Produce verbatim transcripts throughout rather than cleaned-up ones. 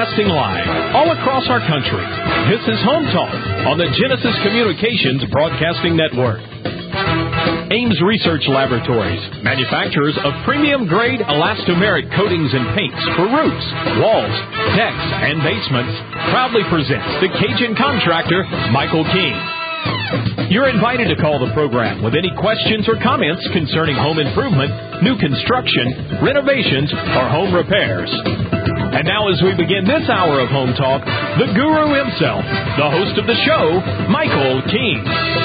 broadcasting live all across our country. This is Home Talk on the Genesis Communications Broadcasting Network. Ames Research Laboratories, manufacturers of premium-grade elastomeric coatings and paints for roofs, walls, decks, and basements, proudly presents the Cajun contractor, Michael King. You're invited to call the program with any questions or comments concerning home improvement, new construction, renovations, or home repairs. And now as we begin this hour of Home Talk, the guru himself, the host of the show, Michael King.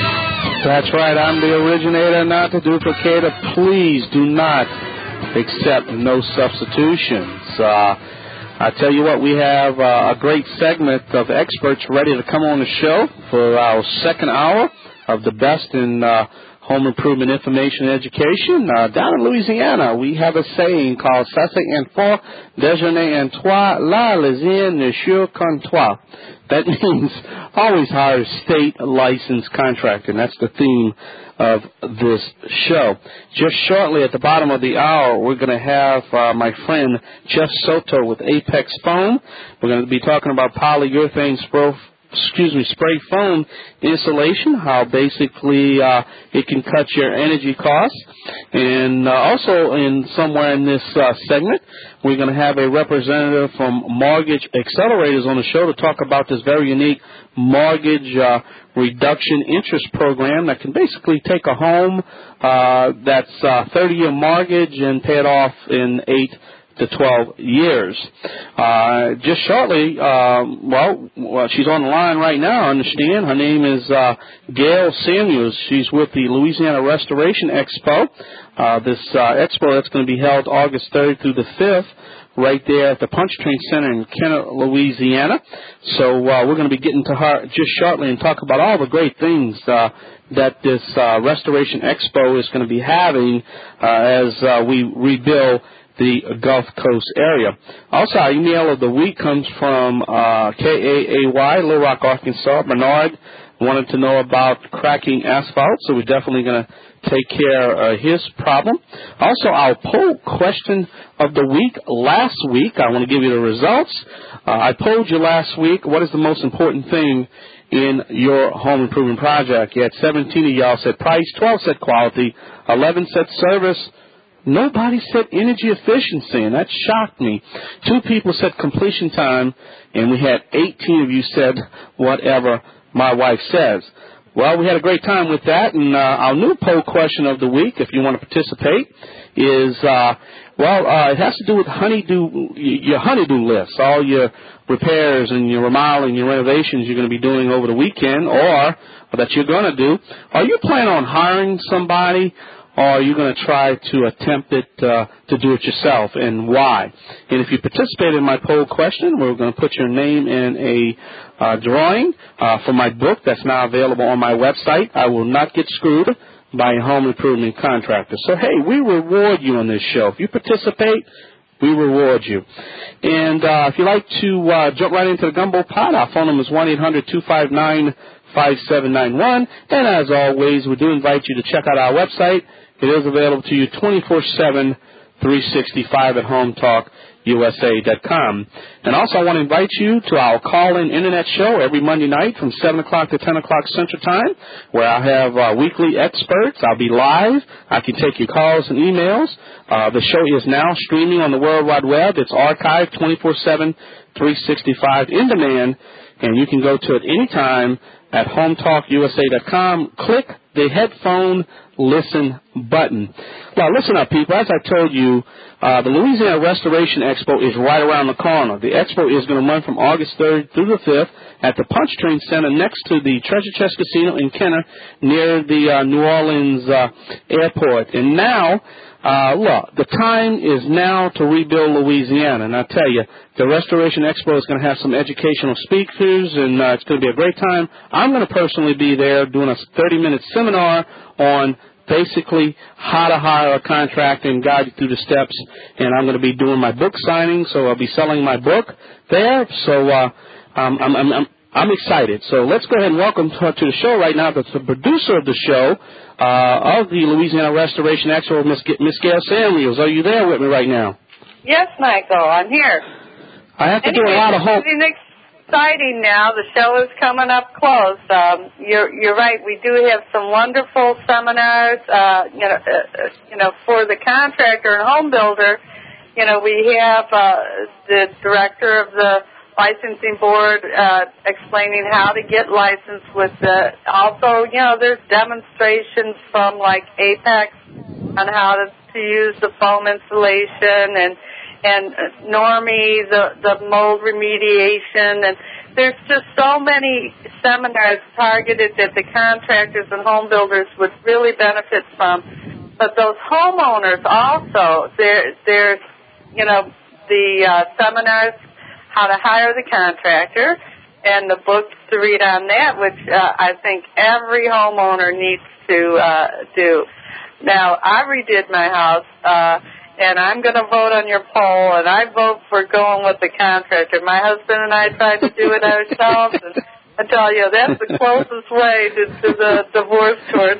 That's right. I'm the originator, not the duplicator. Please do not accept no substitutions. Uh, I tell you what, we have uh, a great segment of experts ready to come on the show for our second hour of the best in uh, home improvement information and education. Uh, down in Louisiana, we have a saying called "Ça c'est un fort déjeuner en toi, là les in ne sûr qu'en toi." That means always hire a state licensed contractor, and that's the theme of this show. Just shortly at the bottom of the hour, we're going to have uh, my friend Jeff Soto with Apex Foam. We're going to be talking about polyurethane spray, excuse me, spray foam insulation, how basically uh, it can cut your energy costs. And uh, also in somewhere in this uh, segment, we're going to have a representative from Mortgage Accelerators on the show to talk about this very unique mortgage uh, reduction interest program that can basically take a home uh, that's a thirty-year mortgage and pay it off in eight to twelve years. Uh, just shortly, um, well, well, she's on the line right now, I understand. Her name is uh, Gail Samuels. She's with the Louisiana Restoration Expo. Uh, this uh, expo that's going to be held August third through the fifth right there at the Punch Train Center in Kenner, Louisiana. So uh, we're going to be getting to her just shortly and talk about all the great things uh, that this uh, Restoration Expo is going to be having uh, as uh, we rebuild the Gulf Coast area. Also, our email of the week comes from uh, K A A Y, Little Rock, Arkansas. Bernard wanted to know about cracking asphalt, so we're definitely going to take care of his problem. Also, our poll question of the week last week, I want to give you the results. Uh, I polled you last week, what is the most important thing in your home improvement project? You had seventeen of y'all said price, twelve said quality, eleven said service, nobody said energy efficiency, and that shocked me. Two people said completion time, and we had eighteen of you said whatever my wife says. Well, we had a great time with that, and uh, our new poll question of the week, if you want to participate, is, uh, well, uh, it has to do with honeydew, your honeydew list, all your repairs and your remodeling, your renovations you're going to be doing over the weekend, or, or that you're going to do. Are you planning on hiring somebody, or are you going to try to attempt it uh, to do it yourself, and why? And if you participate in my poll question, we're going to put your name in a uh, drawing uh, for my book that's now available on my website. I Will Not Get Screwed by a Home Improvement Contractor. So, hey, we reward you on this show. If you participate, we reward you. And uh, if you'd like to uh, jump right into the gumbo pot, our phone number is one eight hundred two five nine five seven nine one. And as always, we do invite you to check out our website. It is available to you twenty-four seven, three sixty-five at home talk U S A dot com. And also I want to invite you to our call-in internet show every Monday night from seven o'clock to ten o'clock Central Time, where I have uh, weekly experts. I'll be live. I can take your calls and emails. Uh, the show is now streaming on the World Wide Web. It's archived twenty-four seven, three sixty-five in demand, and you can go to it anytime at home talk U S A dot com. Click the headphone listen button. Now, listen up, people. As I told you, uh, the Louisiana Restoration Expo is right around the corner. The expo is going to run from August third through the fifth at the Punch Train Center next to the Treasure Chest Casino in Kenner near the uh, New Orleans uh, airport. And now, uh, look, the time is now to rebuild Louisiana. And I tell you, the Restoration Expo is going to have some educational speakers, and uh, it's going to be a great time. I'm going to personally be there doing a thirty-minute seminar on basically how to hire a contractor and guide you through the steps. And I'm going to be doing my book signing, so I'll be selling my book there. So uh, um, I'm, I'm, I'm, I'm excited. So let's go ahead and welcome to, to the show right now the, the producer of the show uh, of the Louisiana Restoration Expo, Miss Miss Gail Samuels. Are you there with me right now? Yes, Michael, I'm here. I have to anyway, do a lot of home. It's exciting now. The show is coming up close. Um, you're you're right. We do have some wonderful seminars. Uh, you know, uh, you know, for the contractor and home builder. You know, we have uh, the director of the licensing board uh, explaining how to get licensed with the. Also, you know, there's demonstrations from like Apex on how to, to use the foam insulation, and and Normie, the the mold remediation, and there's just so many seminars targeted that the contractors and home builders would really benefit from. But those homeowners also, there there's you know the uh, seminars, how to hire the contractor, and the books to read on that, which uh, I think every homeowner needs to uh, do. Now, I redid my house, uh, and I'm going to vote on your poll, and I vote for going with the contractor. My husband and I tried to do it ourselves, and I tell you, that's the closest way to, to the divorce court.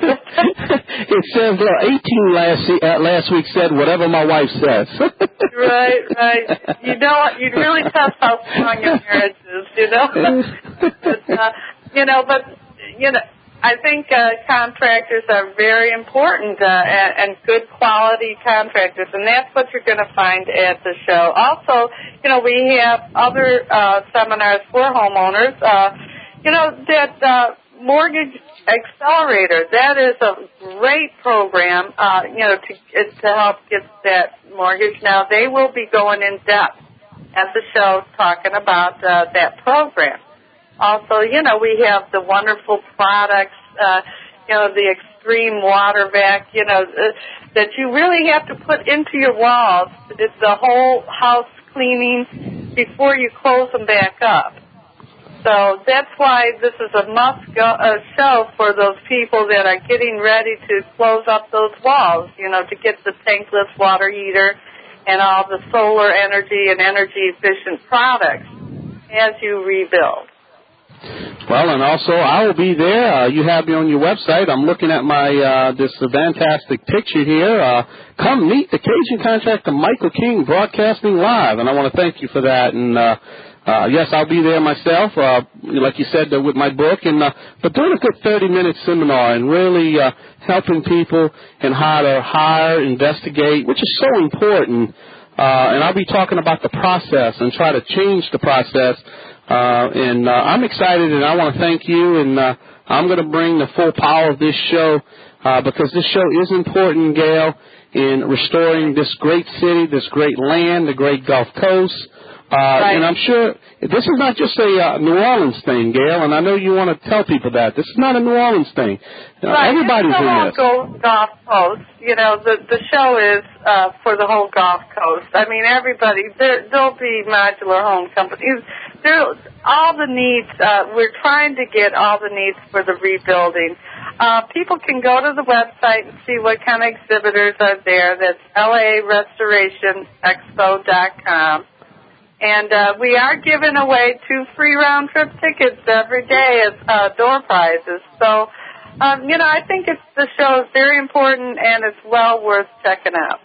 It says, look, eighteen last, uh, last week said whatever my wife says. Right, right. You know, you really test how strong your marriage is, you know. but, uh, you know, but, you know, I think uh, contractors are very important, uh, and, and good quality contractors, and that's what you're going to find at the show. Also, you know, we have other uh, seminars for homeowners. Uh, you know, that uh, Mortgage Accelerator, that is a great program, uh, you know, to, to help get that mortgage. Now, they will be going in depth at the show talking about uh, that program. Also, you know, we have the wonderful products, uh, you know, the extreme water vac, you know, uh, that you really have to put into your walls. It's the whole house cleaning before you close them back up. So that's why this is a must-go uh, show for those people that are getting ready to close up those walls, you know, to get the tankless water heater and all the solar energy and energy-efficient products as you rebuild. Well, and also I will be there. Uh, you have me on your website. I'm looking at my uh, this fantastic picture here. Uh, come meet the Cajun contractor Michael King, broadcasting live, and I want to thank you for that. And uh, uh, yes, I'll be there myself, uh, like you said, uh, with my book, and uh, but doing a good thirty-minute seminar and really uh, helping people and how to hire, investigate, which is so important. Uh, and I'll be talking about the process and try to change the process. Uh, and uh, I'm excited, and I want to thank you, and uh, I'm going to bring the full power of this show uh, because this show is important, Gail, in restoring this great city, this great land, the great Gulf Coast. Uh, right. And I'm sure this is not just a uh, New Orleans thing, Gail, and I know you want to tell people that. This is not a New Orleans thing. Uh, right. Everybody's it's the in whole this. Gulf, Gulf Coast. You know, the the show is uh, for the whole Gulf Coast. I mean, everybody, there, there'll be modular home companies. There, all the needs, uh, we're trying to get all the needs for the rebuilding. Uh, people can go to the website and see what kind of exhibitors are there. That's L A Restoration Expo dot com. And uh, we are giving away two free round-trip tickets every day as uh, door prizes. So, um, you know, I think it's, the show is very important, and it's well worth checking out.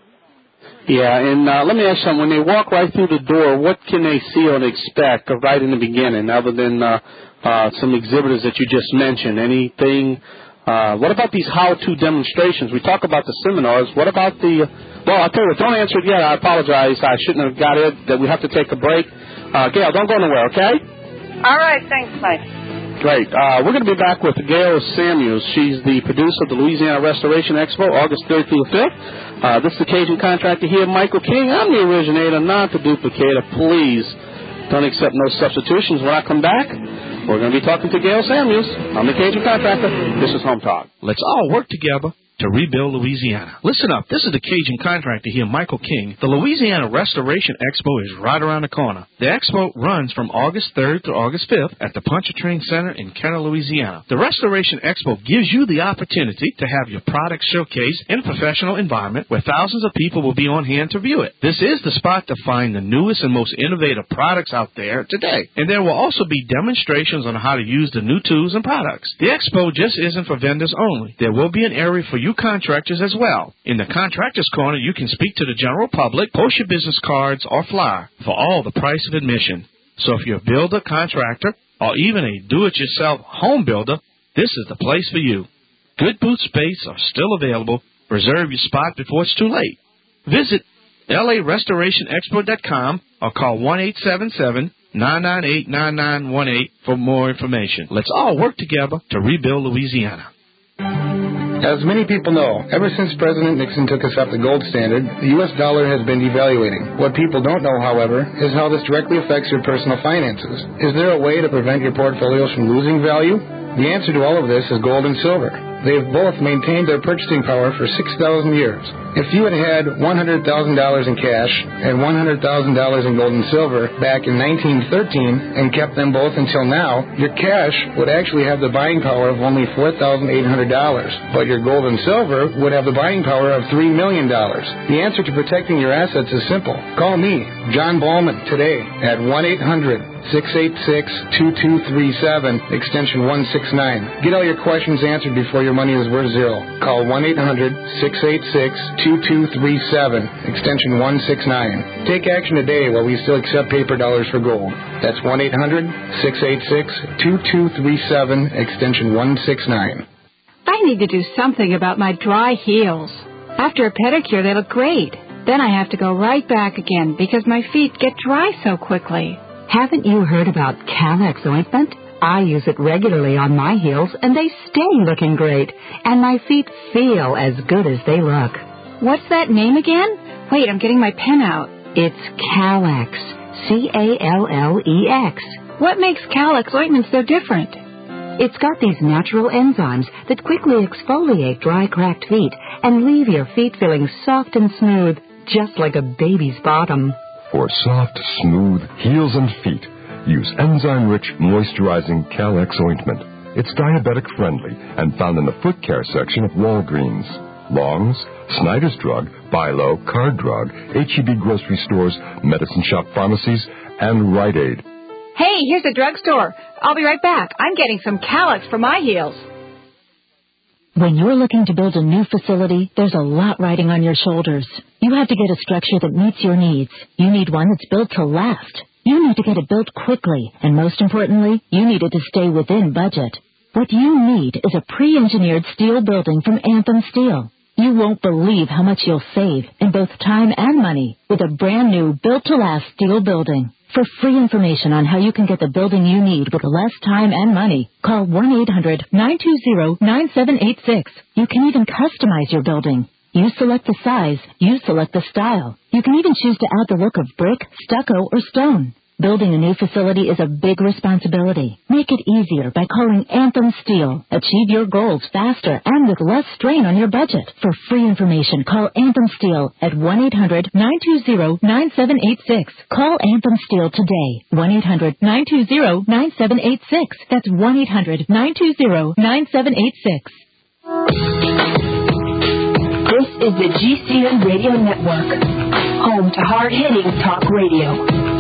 Yeah, and uh, let me ask you something. When they walk right through the door, what can they see or expect right in the beginning, other than uh, uh, some exhibitors that you just mentioned? Anything? Uh, what about these how-to demonstrations? We talk about the seminars. What about the... Well, I'll tell you what, don't answer it yet. I apologize. I shouldn't have got it. That we have to take a break. Uh, Gail, don't go anywhere, okay? All right. Thanks, Mike. Great. Uh, we're going to be back with Gail Samuels. She's the producer of the Louisiana Restoration Expo, August third through the fifth. Uh, this is the Cajun contractor here, Michael King. I'm the originator, not the duplicator. Please don't accept no substitutions. When I come back, we're going to be talking to Gail Samuels. I'm the Cajun contractor. This is Home Talk. Let's all work together to rebuild Louisiana. Listen up. This is the Cajun contractor here, Michael King. The Louisiana Restoration Expo is right around the corner. The expo runs from August third to August fifth at the Pontchartrain Center in Kenner, Louisiana. The Restoration Expo gives you the opportunity to have your products showcased in a professional environment where thousands of people will be on hand to view it. This is the spot to find the newest and most innovative products out there today. And there will also be demonstrations on how to use the new tools and products. The expo just isn't for vendors only. There will be an area for you you contractors as well. In the Contractors Corner, you can speak to the general public, post your business cards, or flyer for all the price of admission. So if you're a builder, contractor, or even a do-it-yourself home builder, this is the place for you. Good booth space are still available. Reserve your spot before it's too late. Visit L A Restoration Expert dot com or call one eight seven seven, nine nine eight, nine nine one eight for more information. Let's all work together to rebuild Louisiana. As many people know, ever since President Nixon took us up the gold standard, the U S dollar has been devaluating. What people don't know, however, is how this directly affects your personal finances. Is there a way to prevent your portfolios from losing value? The answer to all of this is gold and silver. They have both maintained their purchasing power for six thousand years. If you had had one hundred thousand dollars in cash and one hundred thousand dollars in gold and silver back in nineteen thirteen and kept them both until now, your cash would actually have the buying power of only four thousand eight hundred dollars, but your gold and silver would have the buying power of three million dollars. The answer to protecting your assets is simple. Call me, John Ballman, today at one eight hundred, six eight six, two two three seven, extension one six nine. Get all your questions answered before your money is worth zero. Call one eight hundred, six eight six, two two three seven, extension one six nine. Take action today while we still accept paper dollars for gold. That's one eight hundred, six eight six, two two three seven, extension one six nine. I need to do something about my dry heels. After a pedicure, they look great. Then I have to go right back again because my feet get dry so quickly. Haven't you heard about Calex ointment? I use it regularly on my heels, and they stay looking great. And my feet feel as good as they look. What's that name again? Wait, I'm getting my pen out. It's Calex. C A L L E X. What makes Calex ointment so different? It's got these natural enzymes that quickly exfoliate dry, cracked feet and leave your feet feeling soft and smooth, just like a baby's bottom. For soft, smooth heels and feet, use enzyme-rich, moisturizing Calex ointment. It's diabetic-friendly and found in the foot care section of Walgreens, Long's, Snyder's Drug, Bilo, Card Drug, H E B grocery stores, medicine shop pharmacies, and Rite Aid. Hey, here's a drugstore. I'll be right back. I'm getting some Calex for my heels. When you're looking to build a new facility, there's a lot riding on your shoulders. You have to get a structure that meets your needs. You need one that's built to last. You need to get it built quickly, and most importantly, you need it to stay within budget. What you need is a pre-engineered steel building from Anthem Steel. You won't believe how much you'll save in both time and money with a brand new built-to-last steel building. For free information on how you can get the building you need with less time and money, call one eight hundred, nine two zero, nine seven eight six. You can even customize your building. You select the size, you select the style. You can even choose to add the look of brick, stucco, or stone. Building a new facility is a big responsibility. Make it easier by calling Anthem Steel. Achieve your goals faster and with less strain on your budget. For free information, call Anthem Steel at one eight hundred, nine two zero, nine seven eight six. Call Anthem Steel today. one eight hundred, nine two zero, nine seven eight six. That's one eight hundred, nine two zero, nine seven eight six. This is the G C N Radio Network, home to hard-hitting talk radio.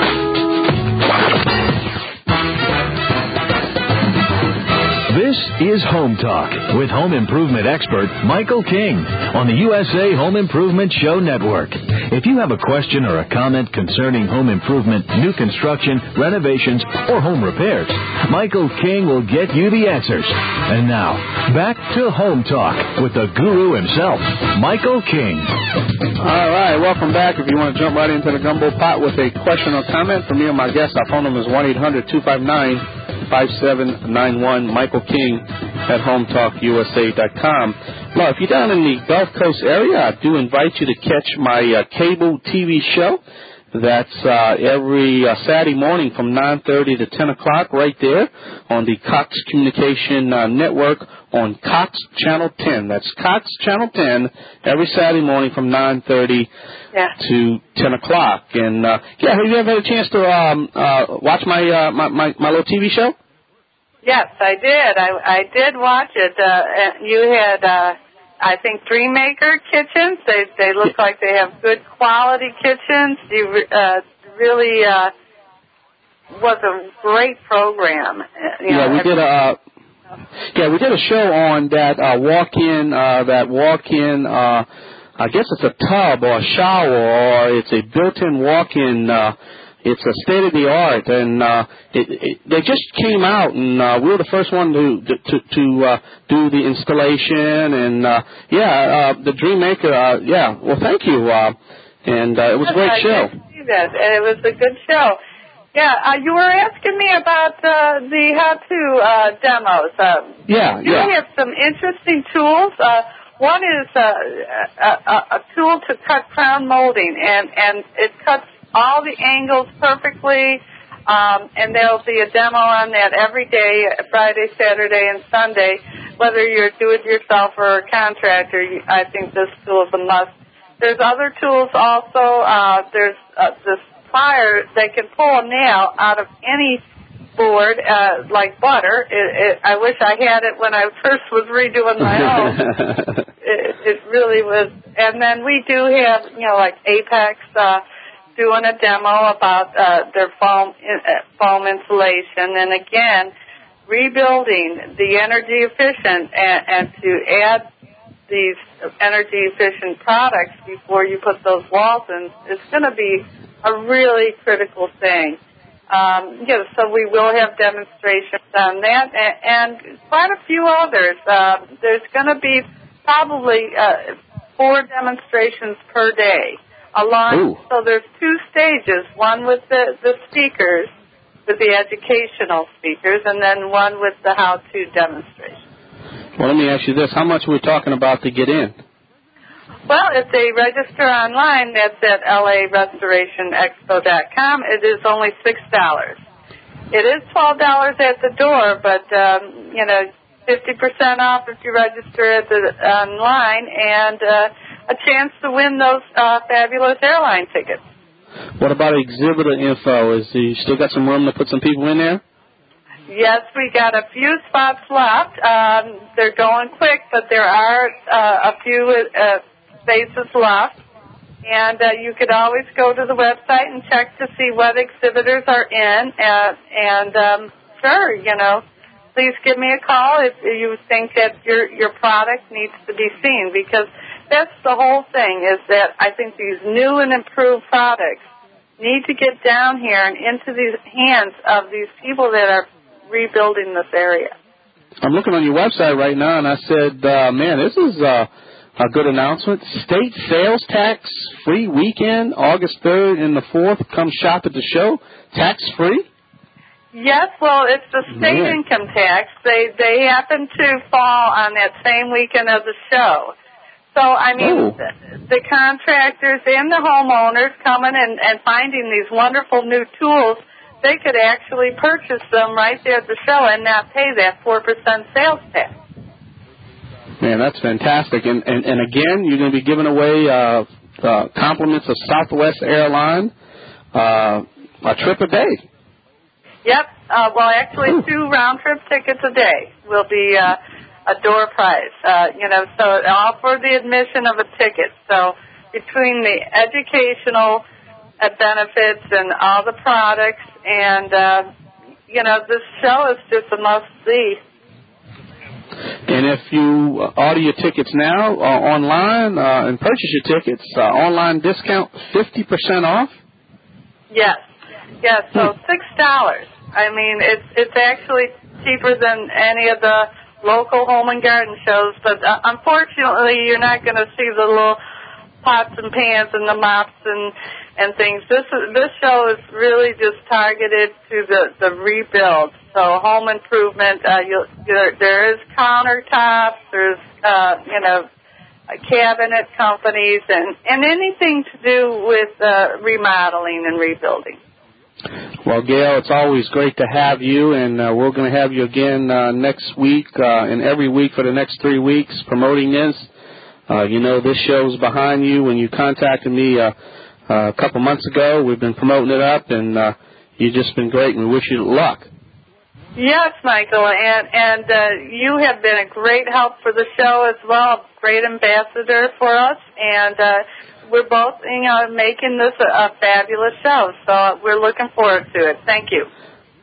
This is Home Talk with home improvement expert Michael King on the U S A Home Improvement Show Network. If you have a question or a comment concerning home improvement, new construction, renovations, or home repairs, Michael King will get you the answers. And now, back to Home Talk with the guru himself, Michael King. All right, welcome back. If you want to jump right into the gumbo pot with a question or comment for me or my guest, our phone number is one eight hundred, two five nine, five seven nine one. Michael King at home talk U S A dot com. Well, if you're down in the Gulf Coast area, I do invite you to catch my uh, cable T V show. That's uh, every uh, Saturday morning from nine thirty to ten o'clock right there on the Cox Communication uh, Network on Cox Channel ten. That's Cox Channel ten every Saturday morning from nine thirty yeah. to ten o'clock. And, uh, yeah, have you ever had a chance to um, uh, watch my, uh, my, my, my little T V show? Yes, I did. I, I did watch it. Uh, you had... Uh, I think Dream Maker kitchens. They they look yeah. like they have good quality kitchens. You uh, really uh, was a great program. You yeah, know, we did a uh, Yeah, we did a show on that uh, walk-in, uh, that walk-in, uh, I guess it's a tub or a shower or it's a built-in walk-in. Uh, it's a state-of-the-art, and uh, it, it, they just came out, and uh, we were the first one to to to uh, do the installation. And uh, yeah, uh, the Dream Maker. Uh, yeah, well, thank you, uh, and uh, it was a great I show. did see that, and it was a good show. Yeah, uh, you were asking me about uh, the how-to uh, demos. Uh, yeah, you yeah. have some interesting tools. Uh, one is uh, a, a, a tool to cut crown molding, and, and it cuts all the angles perfectly, um, and there'll be a demo on that every day, Friday, Saturday, and Sunday. Whether you're do-it-yourself or a contractor, you, I think this tool is a must. There's other tools also. Uh, there's uh, this plier that can pull a nail out of any board, uh, like butter. It, it, I wish I had it when I first was redoing my own. it, it really was. And then we do have, you know, like Apex uh, doing a demo about uh, their foam, uh, foam insulation. And again, rebuilding the energy efficient and, and to add these energy efficient products before you put those walls in is going to be a really critical thing. Um, you know, so we will have demonstrations on that and, and quite a few others. Uh, there's going to be probably uh, four demonstrations per day. Along, so there's two stages, one with the, the speakers, with the educational speakers, and then one with the how-to demonstration. Well, let me ask you this. How much are we talking about to get in? Well, if they register online, that's at L A Restoration Expo dot com. It is only six dollars. It is twelve dollars at the door, but, um, you know, fifty percent off if you register at the online, and uh, a chance to win those uh, fabulous airline tickets. What about exhibitor info? Is you still got some room to put some people in there? Yes, we got a few spots left. Um, they're going quick, but there are uh, a few uh, spaces left. And uh, you could always go to the website and check to see what exhibitors are in. Uh, and um, sure, you know, please give me a call if you think that your your product needs to be seen, because that's the whole thing, is that I think these new and improved products need to get down here and into the hands of these people that are rebuilding this area. I'm looking on your website right now, and I said, uh, man, this is uh, a good announcement. State sales tax free weekend, August third and the fourth. Come shop at the show, tax free. Yes, well, it's the state Man. income tax. They they happen to fall on that same weekend of the show. So, I mean, oh. the, the contractors and the homeowners coming and, and finding these wonderful new tools, they could actually purchase them right there at the show and not pay that four percent sales tax. Man, that's fantastic. And, and, and again, you're going to be giving away uh, uh, compliments of Southwest Airlines, uh, a trip a day. Yep. Uh, well, actually, two round-trip tickets a day will be uh, a door prize. Uh, you know, so all for the admission of a ticket. So between the educational uh, benefits and all the products, and uh, you know, this show is just a must-see. And if you order your tickets now uh, online uh, and purchase your tickets, uh, online discount fifty percent off? Yes. Yes, so six dollars. I mean, it's it's actually cheaper than any of the local home and garden shows, but uh, unfortunately you're not going to see the little pots and pans and the mops and, and things. This is, this show is really just targeted to the, the rebuild. So home improvement, uh, you'll, there, there is countertops, there's, uh, you know, cabinet companies, and, and anything to do with uh, remodeling and rebuilding. Well, Gail, it's always great to have you, and uh, we're going to have you again uh, next week uh, and every week for the next three weeks promoting this. Uh, you know, this show's behind you. When you contacted me uh, uh, a couple months ago, we've been promoting it up, and uh, you've just been great, and we wish you luck. Yes, Michael, and, and uh, you have been a great help for the show as well, a great ambassador for us, and uh, we're both, you know, making this a, a fabulous show, so we're looking forward to it. Thank you.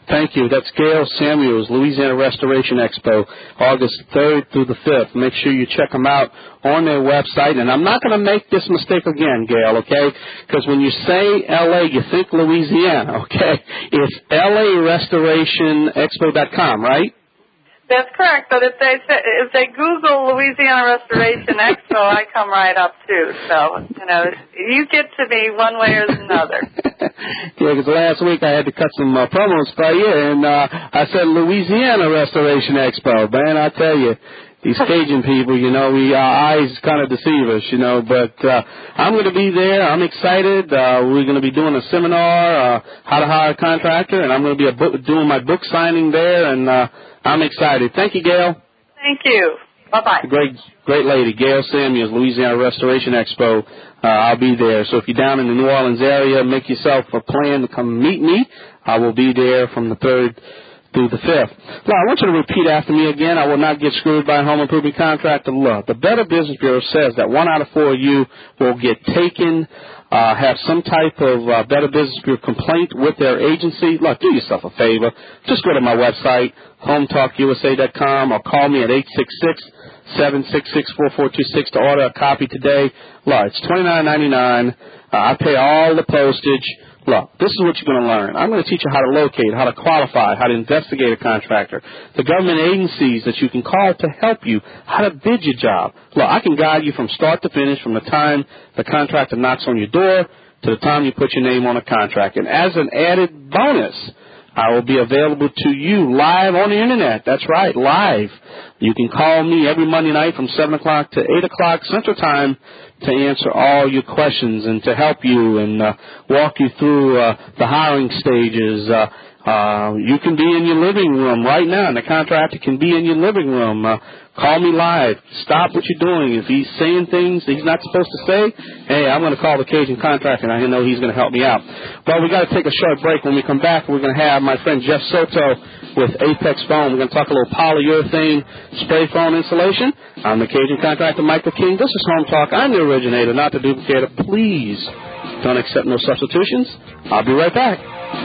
Thank you. That's Gail Samuels, Louisiana Restoration Expo, August third through the fifth. Make sure you check them out on their website. And I'm not going to make this mistake again, Gail, okay? Because when you say L A, you think Louisiana, okay? It's L A Restoration Expo dot com, right? That's correct, but if they if they Google Louisiana Restoration Expo, I come right up too. So, you know, you get to me one way or another. Yeah, because last week I had to cut some uh, promos by you, and uh, I said Louisiana Restoration Expo. Man, I tell you, these Cajun people, you know, we our eyes kind of deceive us, you know. But uh, I'm going to be there. I'm excited. Uh, we're going to be doing a seminar, uh, how to hire a contractor, and I'm going to be a book, doing my book signing there, and uh, I'm excited. Thank you, Gail. Thank you. Bye-bye. Great, great lady, Gail Samuels, Louisiana Restoration Expo. Uh, I'll be there. So if you're down in the New Orleans area, make yourself a plan to come meet me. I will be there from the third through the fifth. Now, I want you to repeat after me again. I will not get screwed by a home improvement contractor. Look, the Better Business Bureau says that one out of four of you will get taken, uh, have some type of uh, Better Business Bureau complaint with their agency. Look, do yourself a favor. Just go to my website, home talk U S A dot com, or call me at eight six six, seven six six, four four two six to order a copy today. Look, it's twenty-nine ninety-nine. Uh, I pay all the postage. Look, this is what you're going to learn. I'm going to teach you how to locate, how to qualify, how to investigate a contractor, the government agencies that you can call to help you, how to bid your job. Look, I can guide you from start to finish, from the time the contractor knocks on your door to the time you put your name on a contract. And as an added bonus, I will be available to you live on the Internet. That's right, live. You can call me every Monday night from seven o'clock to eight o'clock Central Time to answer all your questions and to help you and uh, walk you through uh, the hiring stages. Uh, uh, you can be in your living room right now, and the contractor can be in your living room. Uh, call me live. Stop what you're doing. If he's saying things he's not supposed to say, hey, I'm going to call the Cajun contractor, and I know he's going to help me out. Well, we got to take a short break. When we come back, we're going to have my friend Jeff Soto with Apex Foam. We're going to talk a little polyurethane spray foam insulation. I'm the Cajun contractor, Michael King. This is Home Talk. I'm the originator, not the duplicator. Please don't accept no substitutions. I'll be right back.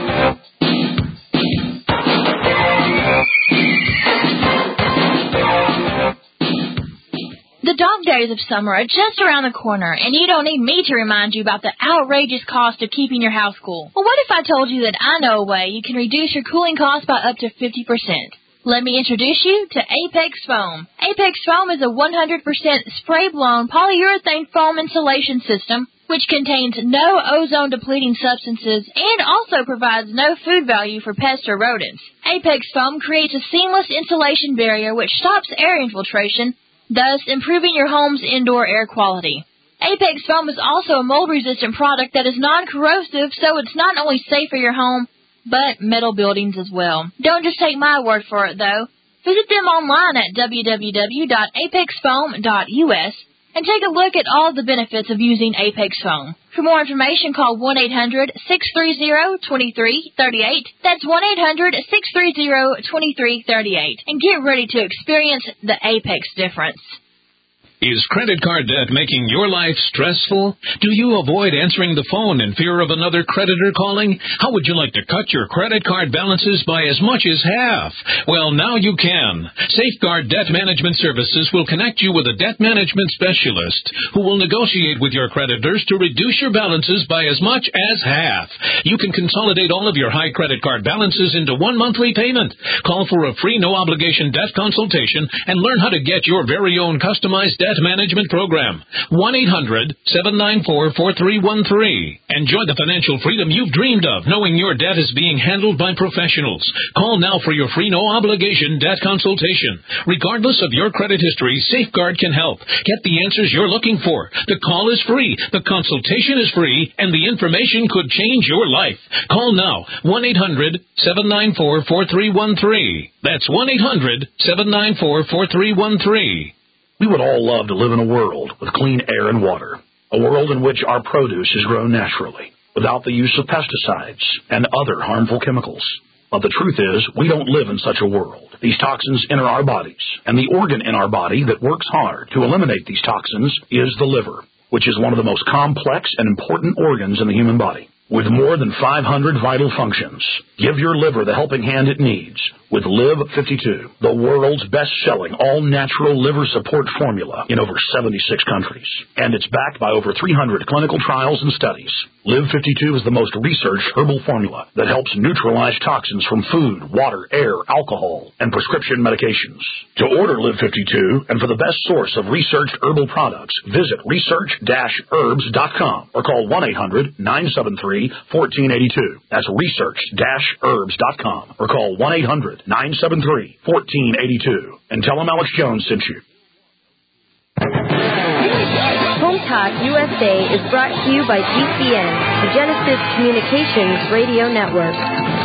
The dog days of summer are just around the corner, and you don't need me to remind you about the outrageous cost of keeping your house cool. Well, what if I told you that I know a way you can reduce your cooling costs by up to fifty percent? Let me introduce you to Apex Foam. Apex Foam is a one hundred percent spray-blown polyurethane foam insulation system which contains no ozone-depleting substances and also provides no food value for pests or rodents. Apex Foam creates a seamless insulation barrier which stops air infiltration, thus improving your home's indoor air quality. Apex Foam is also a mold-resistant product that is non-corrosive, so it's not only safe for your home, but metal buildings as well. Don't just take my word for it, though. Visit them online at w w w dot apex foam dot u s and take a look at all the benefits of using Apex Foam. For more information, call one eight hundred, six three zero, two three three eight. That's one eight hundred, six three zero, two three three eight. And get ready to experience the Apex difference. Is credit card debt making your life stressful? Do you avoid answering the phone in fear of another creditor calling? How would you like to cut your credit card balances by as much as half? Well, now you can. Safeguard Debt Management Services will connect you with a debt management specialist who will negotiate with your creditors to reduce your balances by as much as half. You can consolidate all of your high credit card balances into one monthly payment. Call for a free no-obligation debt consultation and learn how to get your very own customized debt management program. one eight hundred, seven nine four, four three one three. Enjoy the financial freedom you've dreamed of, knowing your debt is being handled by professionals. Call now for your free no-obligation debt consultation. Regardless of your credit history, Safeguard can help. Get the answers you're looking for. The call is free, the consultation is free, and the information could change your life. Call now, one eight hundred, seven nine four, four three one three. That's one eight hundred, seven nine four, four three one three. We would all love to live in a world with clean air and water, a world in which our produce is grown naturally, without the use of pesticides and other harmful chemicals. But the truth is, we don't live in such a world. These toxins enter our bodies, and the organ in our body that works hard to eliminate these toxins is the liver, which is one of the most complex and important organs in the human body. with more than five hundred vital functions. Give your liver the helping hand it needs with Live fifty-two, the world's best-selling all-natural liver support formula in over seventy-six countries. And it's backed by over three hundred clinical trials and studies. Live fifty-two is the most researched herbal formula that helps neutralize toxins from food, water, air, alcohol, and prescription medications. To order Live fifty-two and for the best source of researched herbal products, visit research dash herbs dot com or call one eight hundred nine seven three one four eight two. That's research dash herbs dot com or call one eight hundred nine seven three one four eight two and tell them Alex Jones sent you. Home Talk U S A is brought to you by G C N, the Genesis Communications Radio Network.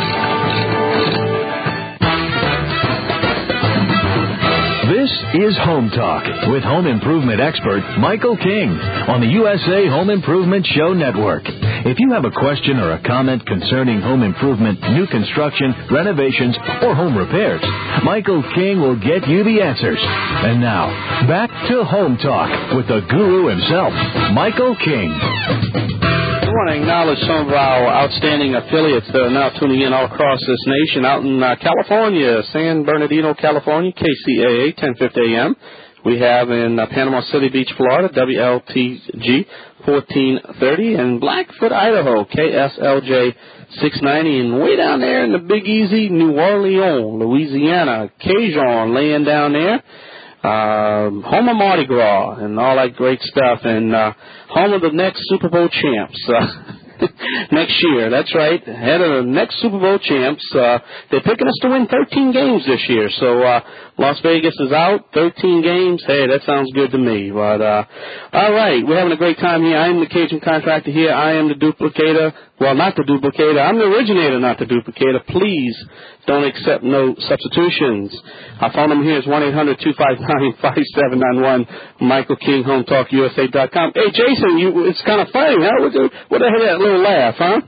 This is Home Talk with home improvement expert Michael King on the U S A Home Improvement Show Network. If you have a question or a comment concerning home improvement, new construction, renovations, or home repairs, Michael King will get you the answers. And now, back to Home Talk with the guru himself, Michael King. I want to acknowledge some of our outstanding affiliates that are now tuning in all across this nation. Out in uh, California, San Bernardino, California, K C A A, ten fifty A M. We have in uh, Panama City Beach, Florida, W L T G, fourteen thirty. And Blackfoot, Idaho, K S L J, six ninety. And way down there in the Big Easy, New Orleans, Louisiana, Cajun laying down there. Uh, home of Mardi Gras and all that great stuff, and uh, home of the next Super Bowl champs uh, next year. That's right, head of the next Super Bowl champs. Uh, they're picking us to win thirteen games this year, so uh, Las Vegas is out, thirteen games. Hey, that sounds good to me. But uh, all right, we're having a great time here. I am the Cajun Contractor here. I am the duplicator. Well, not the duplicator. I'm the originator, not the duplicator. Please don't accept no substitutions. Our phone number here is one eight hundred two five nine five seven nine one. Michael King, home talk U S A dot com. Hey, Jason, you, it's kind of funny, huh? What the, what the hell is that little laugh, huh?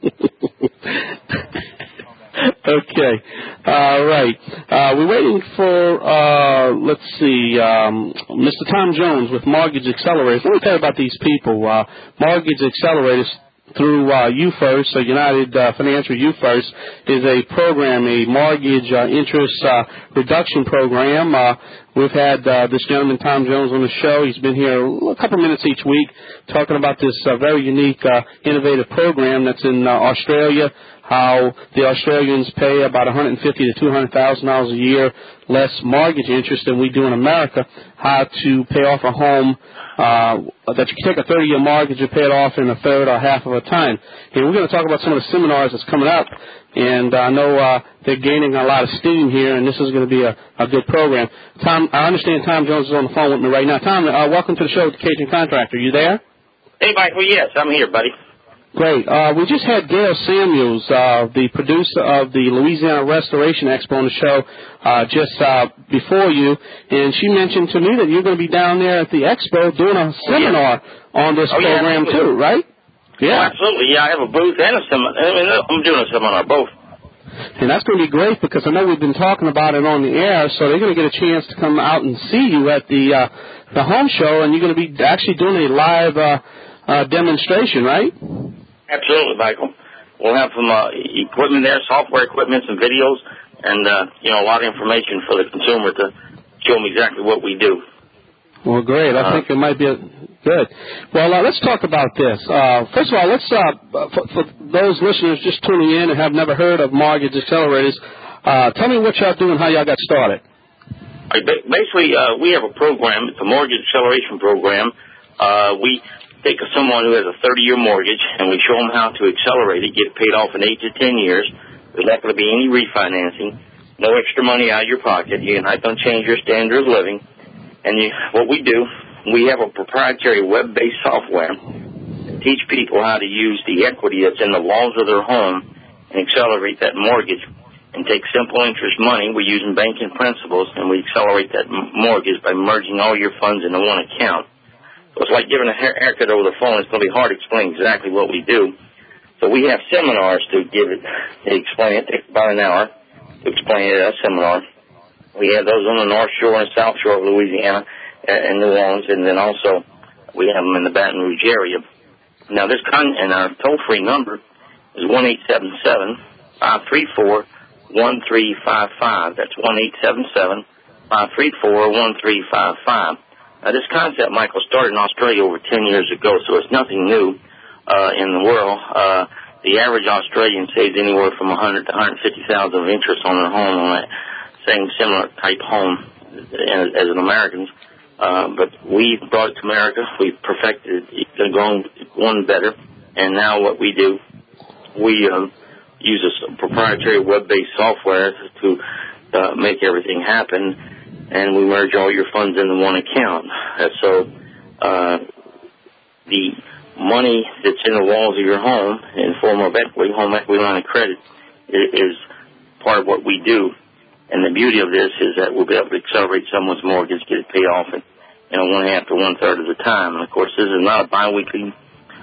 Okay. All right. Uh, we're waiting for, uh, let's see, um, Mister Tom Jones with Mortgage Accelerators. Let me tell you about these people. Uh, Mortgage Accelerators through uh, U First, so United uh, Financial U First, is a program, a mortgage uh, interest uh, reduction program. Uh, we've had uh, this gentleman, Tom Jones, on the show. He's been here a couple minutes each week talking about this uh, very unique, uh, innovative program that's in uh, Australia, how the Australians pay about one hundred fifty thousand to two hundred thousand dollars a year less mortgage interest than we do in America, how to pay off a home uh, that you can take a thirty-year mortgage and pay it off in a third or half of a time. And we're going to talk about some of the seminars that's coming up, and I know uh, they're gaining a lot of steam here, and this is going to be a, a good program. Tom, I understand Tom Jones is on the phone with me right now. Tom, uh, welcome to the show with the Cajun Contractor. You there? Hey, Michael, yes, I'm here, buddy. Great. Uh, we just had Gail Samuels, uh, the producer of the Louisiana Restoration Expo on the show uh, just uh, before you, and she mentioned to me that you're going to be down there at the Expo doing a seminar oh, yeah. on this oh, program yeah, too, right? Yeah. Oh, absolutely. Yeah, I have a booth and a seminar. I mean, I'm doing a seminar, both. And that's going to be great because I know we've been talking about it on the air, so they're going to get a chance to come out and see you at the uh, the home show, and you're going to be actually doing a live uh, uh, demonstration, right? Absolutely, Michael. We'll have some uh, equipment there, software equipment, some videos, and, uh, you know, a lot of information for the consumer to show them exactly what we do. Well, great. I uh, think it might be a, good. Well, uh, let's talk about this. Uh, first of all, let's, uh, for, for those listeners just tuning in and have never heard of Mortgage Accelerators, uh, tell me what y'all do and how y'all got started. Basically, uh, we have a program. It's a mortgage acceleration program. Uh, we take someone who has a thirty-year mortgage, and we show them how to accelerate it, get it paid off in eight to ten years. There's not going to be any refinancing, no extra money out of your pocket. You're not going to change your standard of living. And you, what we do, we have a proprietary web-based software to teach people how to use the equity that's in the walls of their home and accelerate that mortgage and take simple interest money. We're using banking principles, and we accelerate that mortgage by merging all your funds into one account. So it's like giving a haircut over the phone. It's going to be hard to explain exactly what we do. So we have seminars to give it, to explain it. Take about an hour to explain it at a seminar. We have those on the North Shore and South Shore of Louisiana and New Orleans, and then also we have them in the Baton Rouge area. Now, this con- and our toll-free number is one eight seven seven, five three four, one three five five. That's one eight seven seven, five three four, one three five five. Now, this concept, Michael, started in Australia over ten years ago, so it's nothing new uh, in the world. Uh, the average Australian saves anywhere from one hundred to one hundred fifty thousand of interest on their home, on that same similar type home as, as an American's. Uh, but we brought it to America. We perfected it, it's grown one better, and now what we do, we uh, use a proprietary web-based software to uh, make everything happen. And we merge all your funds into one account. Uh, so uh, the money that's in the walls of your home in the form of equity, home equity line of credit, is, is part of what we do. And the beauty of this is that we'll be able to accelerate someone's mortgage, get it paid off in you know, one half to one third of the time. And, of course, this is not a biweekly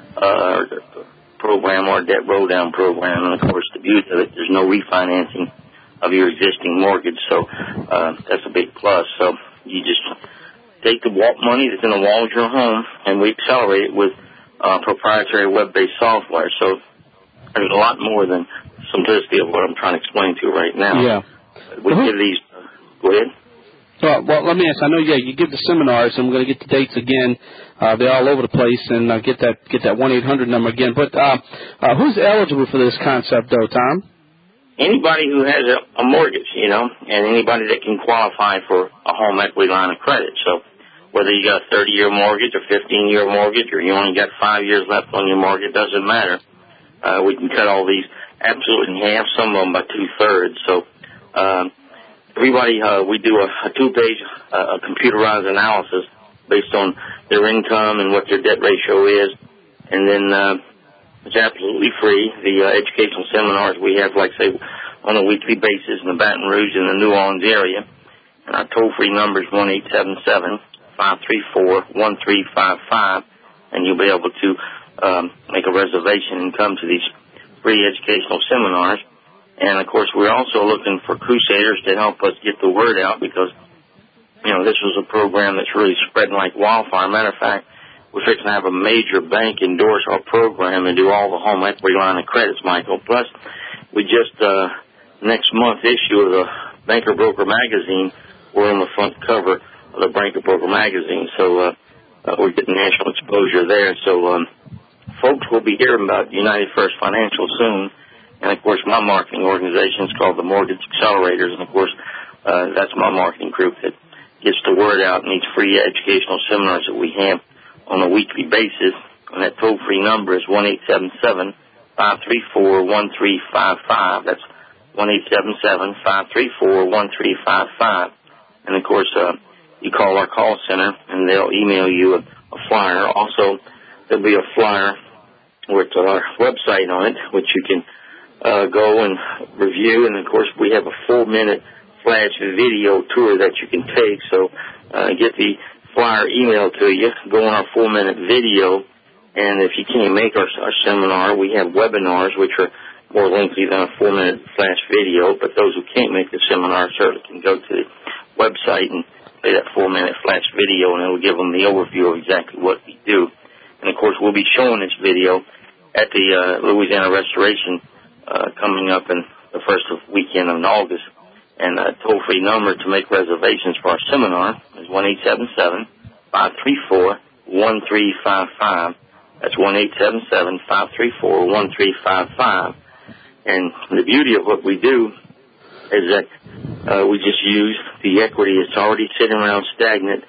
uh, program or a debt roll-down program. And, of course, the beauty of it, there's no refinancing of your existing mortgage, so uh, that's a big plus. So you just take the money that's in the wall of your home, and we accelerate it with uh, proprietary web-based software. So there's a lot more than simplicity of what I'm trying to explain to you right now. Yeah. We uh-huh. give these. Go ahead. Well, well, let me ask. I know, yeah, you give the seminars, and we're going to get the dates again. Uh, they're all over the place, and uh, get that get that one eight hundred number again. But uh, uh, who's eligible for this concept, though, Tom? Anybody who has a, a mortgage, you know, and anybody that can qualify for a home equity line of credit. So whether you got a thirty-year mortgage or fifteen-year mortgage or you only got five years left on your mortgage, it doesn't matter. Uh, we can cut all these absolutely in half, some of them by two-thirds. So um, everybody, uh, we do a, a two-page uh, a computerized analysis based on their income and what their debt ratio is, and then uh, it's absolutely free. The uh, educational seminars we have, like, say, on a weekly basis in the Baton Rouge and the New Orleans area. And our toll-free number is one eight seven seven, five three four, one three five five. And you'll be able to um, make a reservation and come to these free educational seminars. And, of course, we're also looking for crusaders to help us get the word out because, you know, this was a program that's really spreading like wildfire. Matter of fact, we're fixing to have a major bank endorse our program and do all the home equity line of credits, Michael. Plus, we just, uh, next month issue of the Banker Broker magazine, we're on the front cover of the Banker Broker magazine. So, uh, uh we're getting national exposure there. So, um, folks will be hearing about United First Financial soon. And, of course, my marketing organization is called the Mortgage Accelerators. And, of course, uh, that's my marketing group that gets the word out in these free educational seminars that we have on a weekly basis, and that toll-free number is one eight seven seven, five three four, one three five five. That's one eight seven seven, five three four, one three five five. And, of course, uh, you call our call center, and they'll email you a, a flyer. Also, there'll be a flyer with our website on it, which you can uh, go and review. And, of course, we have a four-minute flash video tour that you can take. So uh, get the flyer email to you, go on our four-minute video, and if you can't make our, our seminar, we have webinars, which are more lengthy than a four-minute flash video, but those who can't make the seminar certainly can go to the website and play that four-minute flash video, and it will give them the overview of exactly what we do. And, of course, we'll be showing this video at the uh, Louisiana Restoration uh, coming up in the first weekend of August. And a toll-free number to make reservations for our seminar is one eight seven seven, five three four, one three five five. That's one eight seven seven, five three four, one three five five. And the beauty of what we do is that uh, we just use the equity that's already sitting around stagnant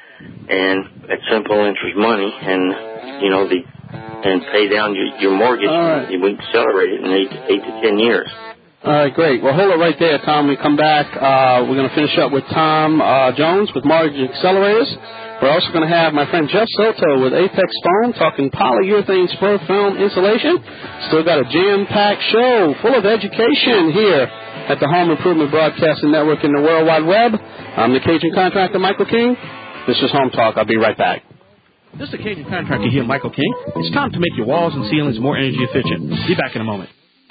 and at simple interest money and, you know, the and pay down your, your mortgage. Right. And we can accelerate it in eight, eight to ten years. All right, great. Well, hold it right there, Tom. When we come back, uh, we're going to finish up with Tom uh, Jones with Mortgage Accelerators. We're also going to have my friend Jeff Soto with Apex Foam talking polyurethane spray film insulation. Still got a jam-packed show full of education here at the Home Improvement Broadcasting Network in the World Wide Web. I'm the Cajun Contractor, Michael King. This is Home Talk. I'll be right back. This is the Cajun Contractor here, Michael King. It's time to make your walls and ceilings more energy efficient. Be back in a moment.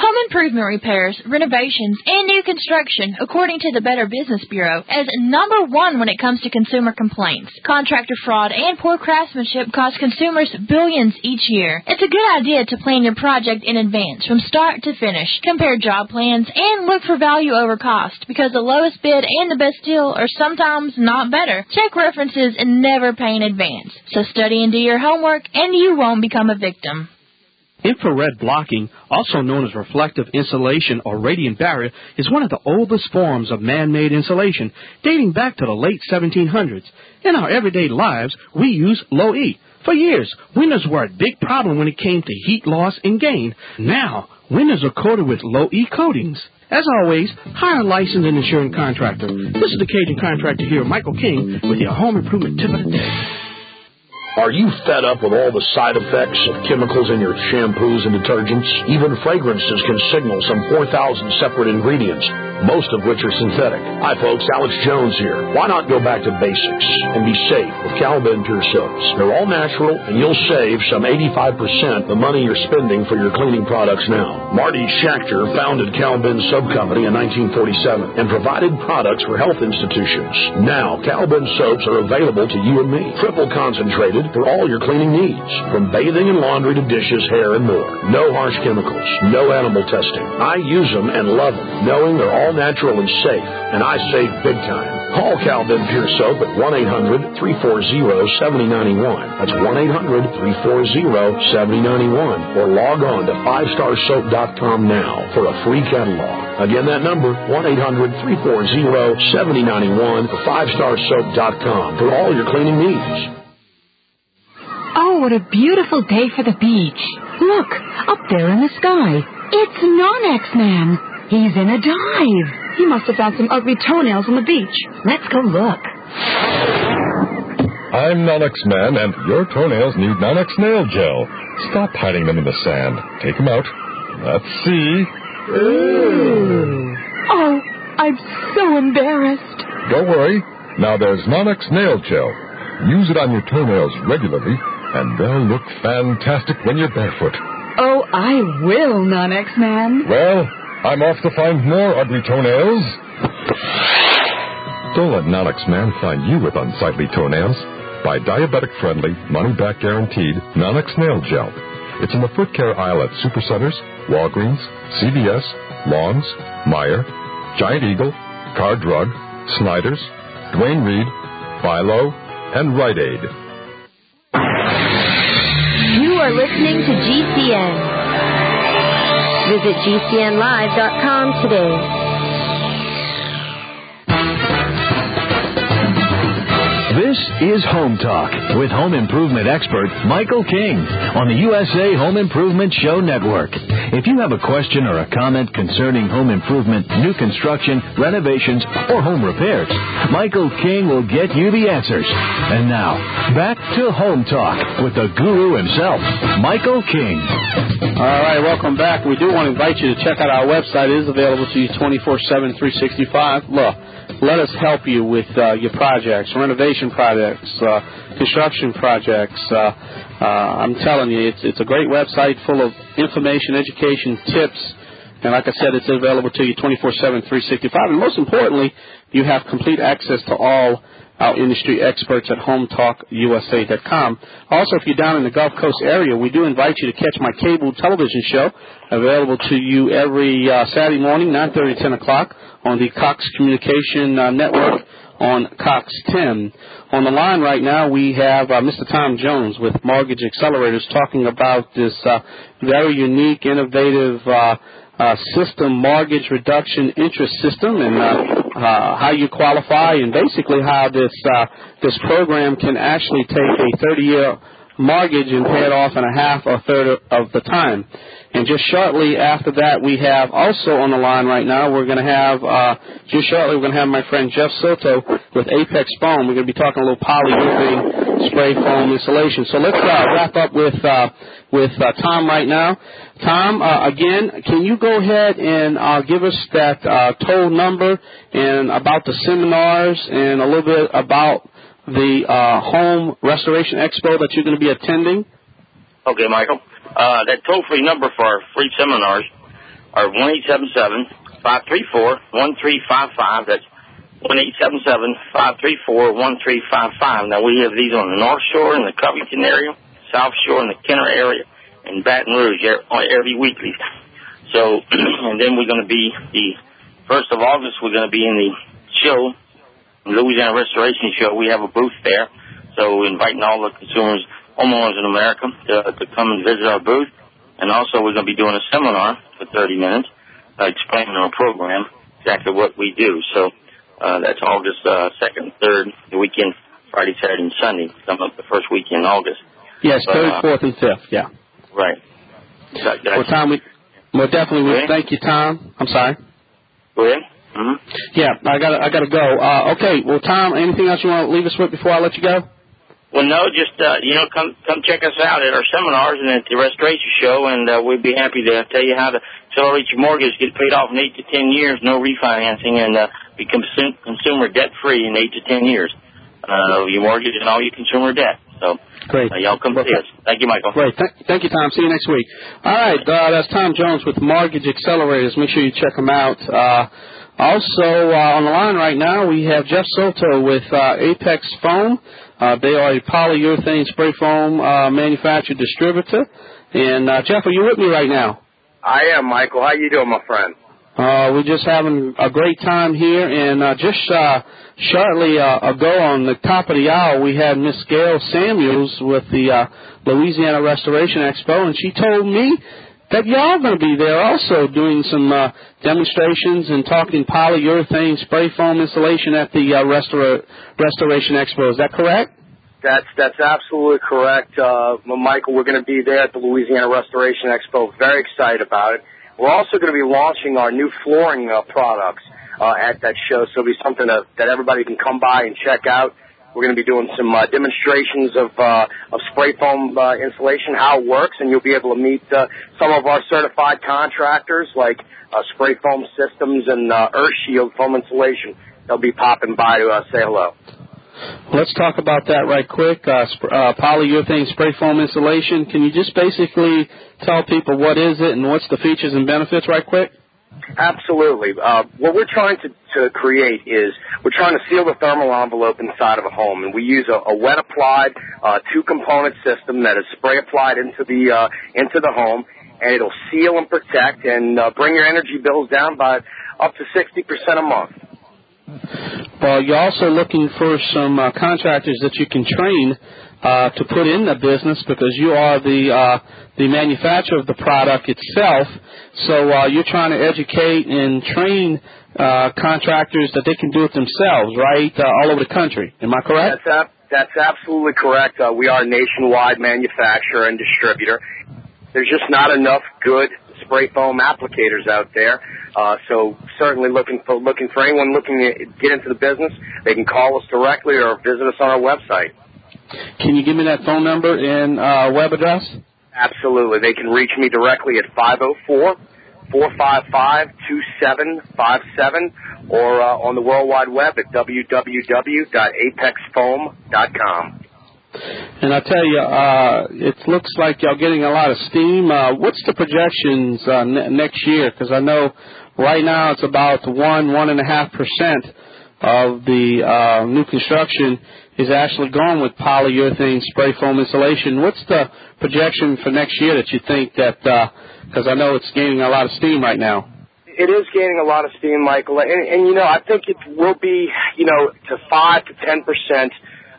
Home improvement repairs, renovations, and new construction, according to the Better Business Bureau, as number one when it comes to consumer complaints. Contractor fraud and poor craftsmanship cost consumers billions each year. It's a good idea to plan your project in advance, from start to finish. Compare job plans and look for value over cost, because the lowest bid and the best deal are sometimes not better. Check references and never pay in advance. So study and do your homework, and you won't become a victim. Infrared blocking, also known as reflective insulation or radiant barrier, is one of the oldest forms of man-made insulation, dating back to the late seventeen hundreds. In our everyday lives, we use low E. For years, windows were a big problem when it came to heat loss and gain. Now, windows are coated with low E coatings. As always, hire a licensed and insured contractor. This is the Cajun Contractor here, Michael King, with your home improvement tip of the day. Are you fed up with all the side effects of chemicals in your shampoos and detergents? Even fragrances can signal some four thousand separate ingredients, most of which are synthetic. Hi, folks. Alex Jones here. Why not go back to basics and be safe with Cal-Ben Pure Soaps? They're all natural, and you'll save some eighty-five percent the money you're spending for your cleaning products now. Marty Schachter founded Cal-Ben Soap Company in nineteen forty-seven and provided products for health institutions. Now, Cal-Ben soaps are available to you and me, triple concentrated for all your cleaning needs, from bathing and laundry to dishes, hair, and more. No harsh chemicals, no animal testing. I use them and love them, knowing they're all natural and safe, and I save big time. Call Cal-Ben Pure Soap at one eight hundred, three four zero, seven zero nine one. That's one eight hundred, three four zero, seven zero nine one. Or log on to five star soap dot com now for a free catalog. Again, that number, one eight hundred, three four zero, seven zero nine one, or five star soap dot com for all your cleaning needs. Oh, what a beautiful day for the beach. Look, up there in the sky. It's Non-X Man. He's in a dive. He must have found some ugly toenails on the beach. Let's go look. I'm Non-X Man, and your toenails need Non-X Nail Gel. Stop hiding them in the sand. Take them out. Let's see. Ooh. Oh, I'm so embarrassed. Don't worry. Now there's Non-X Nail Gel. Use it on your toenails regularly, and they'll look fantastic when you're barefoot. Oh, I will, Non-X Man. Well, I'm off to find more ugly toenails. Don't let Non-X Man find you with unsightly toenails. Buy diabetic-friendly, money-back guaranteed Non-X Nail Gel. It's in the foot care aisle at Supercenters, Walgreens, C V S, Long's, Meijer, Giant Eagle, Car Drug, Snyder's, Duane Reade, Philo, and Rite Aid. You are listening to G C N. Visit G C N live dot com today. This is Home Talk with home improvement expert Michael King on the U S A Home Improvement Show Network. If you have a question or a comment concerning home improvement, new construction, renovations, or home repairs, Michael King will get you the answers. And now, back to Home Talk with the guru himself, Michael King. All right, welcome back. We do want to invite you to check out our website. It is available to you twenty-four seven, three sixty-five. Look, let us help you with uh, your projects, renovation projects, uh, construction projects. Uh, uh, I'm telling you, it's it's a great website full of information, education, tips, and like I said, it's available to you twenty-four seven, three sixty-five. And most importantly, you have complete access to all our industry experts at home talk U S A dot com. Also, if you're down in the Gulf Coast area, we do invite you to catch my cable television show, available to you every uh, Saturday morning, nine thirty, ten o'clock, on the Cox Communication uh, Network on Cox ten. On the line right now, we have uh, Mister Tom Jones with Mortgage Accelerators talking about this uh, very unique, innovative uh, uh, system, mortgage reduction interest system, and uh, uh, how you qualify, and basically how this uh, this program can actually take a thirty-year mortgage and pay it off in a half or third of the time. And just shortly after that, we have also on the line right now, we're going to have, uh, just shortly, we're going to have my friend Jeff Soto with Apex Foam. We're going to be talking a little polyurethane spray foam insulation. So let's uh, wrap up with uh, with uh, Tom right now. Tom, uh, again, can you go ahead and uh, give us that uh, toll number and about the seminars and a little bit about the uh, Home Restoration Expo that you're going to be attending? Okay, Michael. Uh, that toll-free number for our free seminars are one eight seven seven, five three four, one three five five. That's one eight seven seven, five three four, one three five five. Now, we have these on the North Shore in the Covington area, South Shore in the Kenner area, and Baton Rouge every weekly. So, and then we're going to be, the first of August, we're going to be in the show, Louisiana Restoration Show. We have a booth there. So we're inviting all the consumers, homeowners in America to, to come and visit our booth. And also we're going to be doing a seminar for thirty minutes, uh, explaining our program, exactly what we do. So uh, that's August uh, second, third, the weekend, Friday, Saturday, and Sunday, coming up the first weekend in August. Yes, but, third, uh, fourth, and fifth, yeah. Right. So, well, Tom, we, well, definitely we thank you, Tom. I'm sorry. Go ahead. Mm-hmm. Yeah, I got I got to go. Uh, okay, well, Tom, anything else you want to leave us with before I let you go? Well, no, just, uh, you know, come come check us out at our seminars and at the Restoration Show, and uh, we'd be happy to tell you how to accelerate your mortgage, get paid off in eight to ten years, no refinancing, and uh, become consumer debt-free in eight to ten years. Uh, your mortgage and all your consumer debt. So, great. Uh, y'all come see us. Thank you, Michael. Great. Th- thank you, Tom. See you next week. All right, uh, that's Tom Jones with Mortgage Accelerators. Make sure you check them out. Uh, also, uh, on the line right now, we have Jeff Soto with uh, Apex Foam. Uh, they are a polyurethane spray foam uh, manufacturer distributor. And, uh, Jeff, are you with me right now? I am, Michael. How you doing, my friend? Uh, we're just having a great time here. And uh, just uh, shortly uh, ago on the top of the hour, we had Miss Gail Samuels with the uh, Louisiana Restoration Expo, and she told me that y'all are going to be there also doing some uh, demonstrations and talking polyurethane spray foam installation at the uh, Restor- Restoration Expo. Is that correct? That's that's absolutely correct. Uh, Michael, we're going to be there at the Louisiana Restoration Expo. Very excited about it. We're also going to be launching our new flooring uh, products uh, at that show, so it'll be something that, that everybody can come by and check out. We're going to be doing some uh, demonstrations of uh, of spray foam uh, installation, how it works, and you'll be able to meet uh, some of our certified contractors like uh, Spray Foam Systems and uh, Earth Shield Foam Insulation. They'll be popping by to uh, say hello. Let's talk about that right quick. Uh, sp- uh, polyurethane spray foam insulation. Can you just basically tell people what is it and what's the features and benefits right quick? Absolutely. Uh, what we're trying to, to create is we're trying to seal the thermal envelope inside of a home, and we use a, a wet applied uh, two-component system that is spray applied into the uh, into the home, and it'll seal and protect and uh, bring your energy bills down by up to sixty percent a month. Well, you're also looking for some uh, contractors that you can train uh, to put in the business because you are the uh, the manufacturer of the product itself. So uh, you're trying to educate and train uh, contractors that they can do it themselves, right, uh, all over the country. Am I correct? That's, ab- that's absolutely correct. Uh, we are a nationwide manufacturer and distributor. There's just not enough good spray foam applicators out there. Uh, so certainly looking for looking for anyone looking to get into the business, they can call us directly or visit us on our website. Can you give me that phone number and uh, web address? Absolutely. They can reach me directly at five oh four, four five five, two seven five seven or uh, on the World Wide Web at w w w dot apex foam dot com. And I tell you, uh, it looks like y'all getting a lot of steam. Uh, what's the projections uh, ne- next year? Because I know right now it's about one, one and a half percent of the uh, new construction is actually going with polyurethane spray foam insulation. What's the projection for next year that you think that, because uh, I know it's gaining a lot of steam right now? It is gaining a lot of steam, Michael. And, and you know, I think it will be, you know, to five to ten percent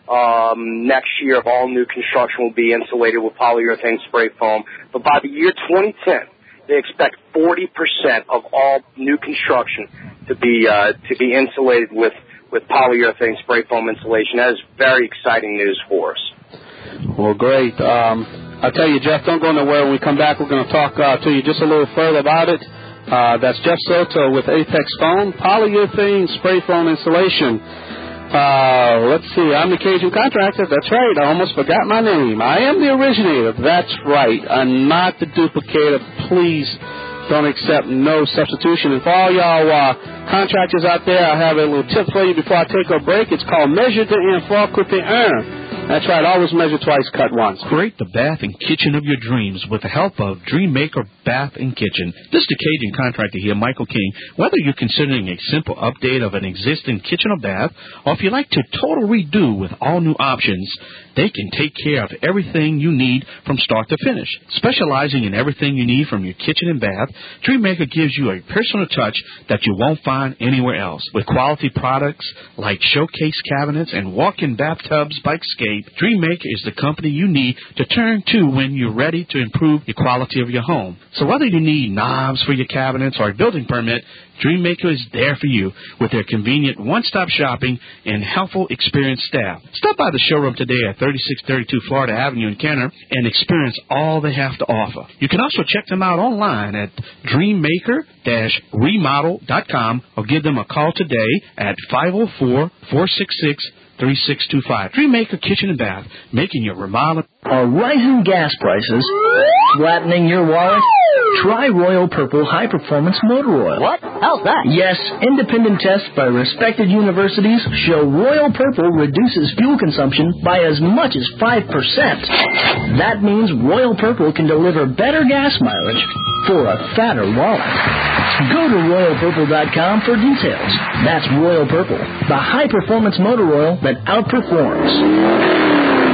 um, next year of all new construction will be insulated with polyurethane spray foam. But by the year twenty ten, they expect forty percent of all new construction to be uh, to be insulated with, with polyurethane spray foam insulation. That is very exciting news for us. Well, great. Um, I tell you, Jeff, don't go nowhere. When we come back, we're going to talk uh, to you just a little further about it. Uh, that's Jeff Soto with Apex Foam, polyurethane spray foam insulation. Uh, let's see, I'm the Cajun Contractor. That's right, I almost forgot my name. I am the originator. That's right, I'm not the duplicator. Please don't accept no substitution. And for all y'all uh, contractors out there, I have a little tip for you before I take a break. It's called Measure de un, fois coûter un. That's right. Always measure twice, cut once. Create the bath and kitchen of your dreams with the help of Dreammaker Bath and Kitchen. This is the Cajun contractor here, Michael King. Whether you're considering a simple update of an existing kitchen or bath, or if you like to total redo with all new options, they can take care of everything you need from start to finish. Specializing in everything you need from your kitchen and bath, Dreammaker gives you a personal touch that you won't find anywhere else. With quality products like showcase cabinets and walk-in bathtubs by Escape, Dreammaker is the company you need to turn to when you're ready to improve the quality of your home. So whether you need knobs for your cabinets or a building permit, Dreammaker is there for you with their convenient one-stop shopping and helpful, experienced staff. Stop by the showroom today at thirty-six thirty-two Florida Avenue in Kenner and experience all they have to offer. You can also check them out online at dreammaker dash remodel dot com or give them a call today at five oh four, four six six, three six two five. Dreammaker Kitchen and Bath, making your remodel. Are rising gas prices flattening your wallet? Try Royal Purple High Performance Motor Oil. What? How's that? Yes, independent tests by respected universities show Royal Purple reduces fuel consumption by as much as five percent. That means Royal Purple can deliver better gas mileage for a fatter wallet. Go to royal purple dot com for details. That's Royal Purple, the high-performance motor oil that outperforms.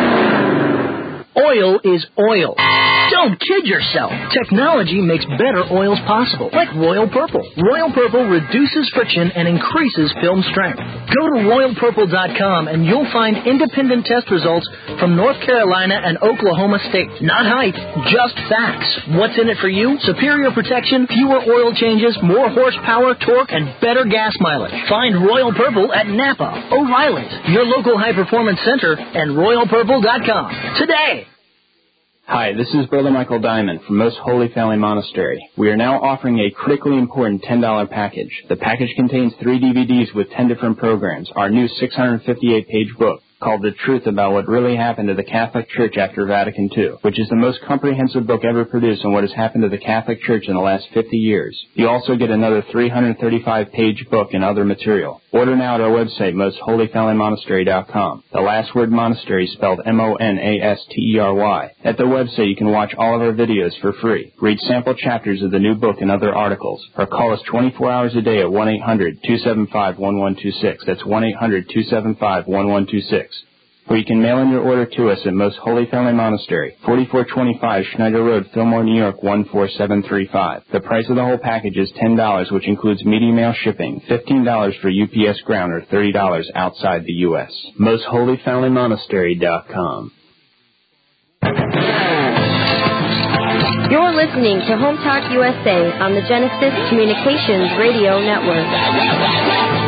Oil is oil. Don't kid yourself. Technology makes better oils possible, like Royal Purple. Royal Purple reduces friction and increases film strength. Go to royal purple dot com and you'll find independent test results from North Carolina and Oklahoma State. Not hype, just facts. What's in it for you? Superior protection, fewer oil changes, more horsepower, torque, and better gas mileage. Find Royal Purple at Napa, O'Reilly's, your local high-performance center, and royal purple dot com today. Hi, this is Brother Michael Diamond from Most Holy Family Monastery. We are now offering a critically important ten dollar package. The package contains three D V Ds with ten different programs, our new six hundred fifty-eight page book called The Truth About What Really Happened to the Catholic Church After Vatican Two, which is the most comprehensive book ever produced on what has happened to the Catholic Church in the last fifty years. You also get another three hundred thirty-five page book and other material. Order now at our website, most holy family monastery dot com. The last word monastery spelled M O N A S T E R Y. At the website, you can watch all of our videos for free, read sample chapters of the new book and other articles, or call us twenty-four hours a day at one eight hundred, two seven five, one one two six. That's one eight hundred, two seven five, one one two six. Or you can mail in your order to us at Most Holy Family Monastery, forty-four twenty-five Schneider Road, Fillmore, New York, one four seven three five. The price of the whole package is ten dollars, which includes media mail shipping, fifteen dollars for U P S ground, or thirty dollars outside the U S most holy family monastery dot com. You're listening to Home Talk U S A on the Genesis Communications Radio Network.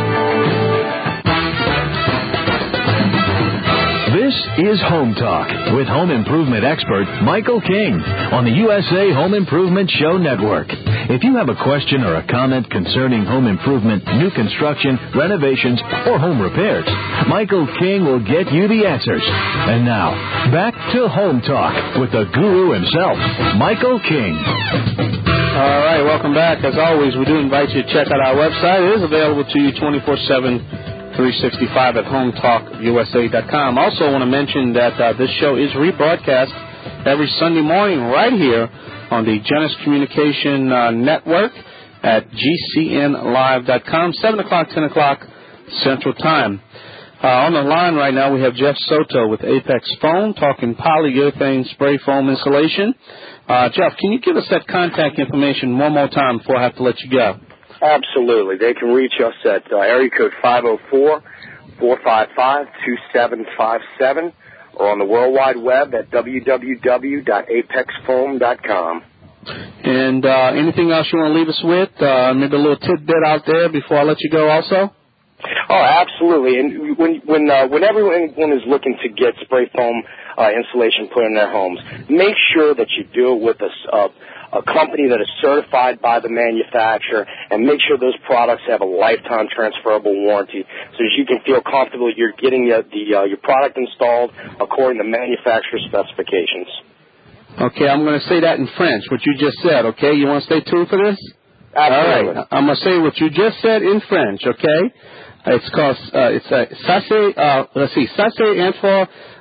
This is Home Talk with home improvement expert Michael King on the U S A Home Improvement Show Network. If you have a question or a comment concerning home improvement, new construction, renovations, or home repairs, Michael King will get you the answers. And now, back to Home Talk with the guru himself, Michael King. All right, welcome back. As always, we do invite you to check out our website. It is available to you twenty-four seven, three sixty-five at home talk U S A dot com. Also want to mention that uh, this show is rebroadcast every Sunday morning right here on the Genesis Communication uh, Network at G C N live dot com, seven o'clock, ten o'clock Central Time. Uh, on the line right now we have Jeff Soto with Apex Foam talking polyurethane spray foam insulation. Uh, Jeff, can you give us that contact information one more time before I have to let you go? Absolutely. They can reach us at uh, area code five oh four, four five five, two seven five seven or on the World Wide Web at w w w dot apex foam dot com. And uh, anything else you want to leave us with? Uh, maybe a little tidbit out there before I let you go also? Oh, absolutely. And when when uh, when everyone is looking to get spray foam uh, insulation put in their homes, make sure that you do it with a, uh, a company that is certified by the manufacturer, and make sure those products have a lifetime transferable warranty, so that you can feel comfortable you're getting the, the uh, your product installed according to manufacturer specifications. Okay, I'm going to say that in French, what you just said, okay? You want to stay tuned for this? Absolutely. All right, I'm going to say what you just said in French, okay? It's called, uh, it's, uh, ça c'est, uh, let's see, ça c'est info,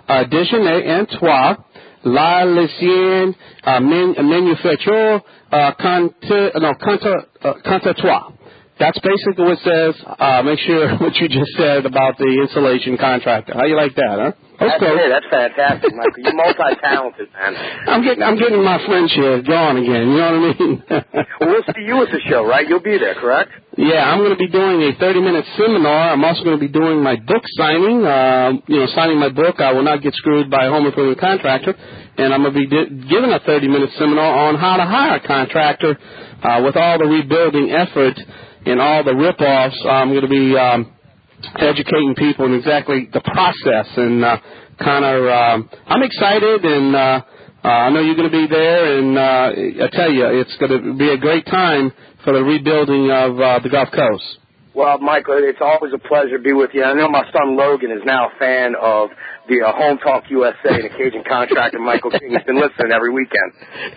uh, déjeuner un toit, la lesienne, uh, man, manufacture, uh, contre, no, contre, uh, contre toi. That's basically what it says. Uh, make sure what you just said about the insulation contractor. How you like that, huh? That's cool. it. That's fantastic, Michael. You're multi-talented, man. I'm getting, I'm getting my French here going again. You know what I mean? Well, we'll see you at the show, right? You'll be there, correct? Yeah, I'm going to be doing a thirty-minute seminar. I'm also going to be doing my book signing. Uh, you know, signing my book. I will not get screwed by a home improvement contractor. And I'm going to be di- giving a thirty-minute seminar on how to hire a contractor uh, with all the rebuilding effort and all the rip-offs. I'm going to be um, educating people in exactly the process and uh, kind of. Um, I'm excited, and uh, uh, I know you're going to be there. And uh, I tell you, it's going to be a great time for the rebuilding of uh, the Gulf Coast. Well, Michael, it's always a pleasure to be with you. I know my son Logan is now a fan of the uh, Home Talk U S A and the Cajun contractor Michael King. He's been listening every weekend.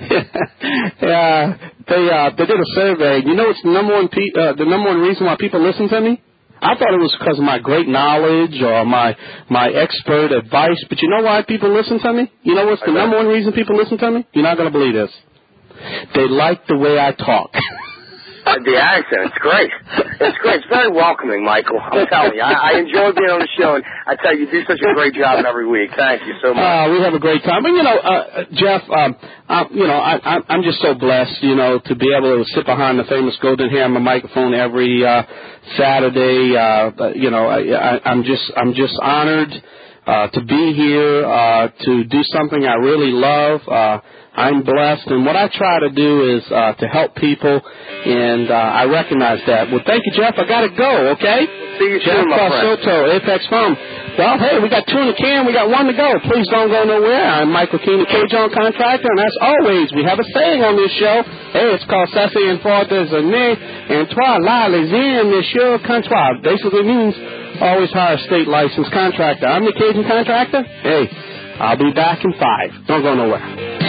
Yeah, they uh, they did a survey. You know what's the number one pe- uh, the number one reason why people listen to me? I thought it was because of my great knowledge or my my expert advice. But you know why people listen to me? You know what's the number one reason people listen to me? You're not going to believe this. They like the way I talk. The accent, it's great. It's great. It's very welcoming, Michael. I'm telling you. I, I enjoy being on the show, and I tell you, you do such a great job every week. Thank you so much. Uh, we have a great time. But, you know, uh, Jeff, um, I, you know, I, I, I'm just so blessed, you know, to be able to sit behind the famous Golden Hammer microphone every uh, Saturday. Uh, but, you know, I, I, I'm just I'm just honored uh, to be here, uh, to do something I really love. Uh, I'm blessed, and what I try to do is uh, to help people, and uh, I recognize that. Well, thank you, Jeff. I got to go, okay? See you Jeff soon, my friend. Soto, Apex Farm. Well, hey, we got two in the can. We got one to go. Please don't go nowhere. I'm Michael King, the Cajun contractor, and as always, we have a saying on this show. Hey, it's called Ça c'est une fois des années, and toi, là, les in, monsieur, comptoir. Basically means always hire a state licensed contractor. I'm the Cajun contractor. Hey, I'll be back in five. Don't go nowhere.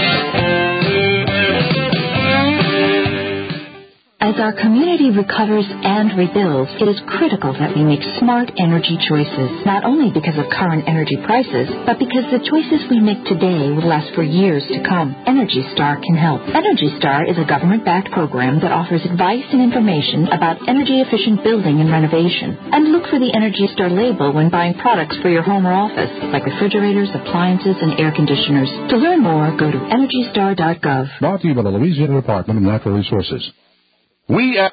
As our community recovers and rebuilds, it is critical that we make smart energy choices, not only because of current energy prices, but because the choices we make today will last for years to come. Energy Star can help. Energy Star is a government-backed program that offers advice and information about energy-efficient building and renovation. And look for the Energy Star label when buying products for your home or office, like refrigerators, appliances, and air conditioners. To learn more, go to energy star dot gov. Brought to you by the Louisiana Department of Natural Resources. We at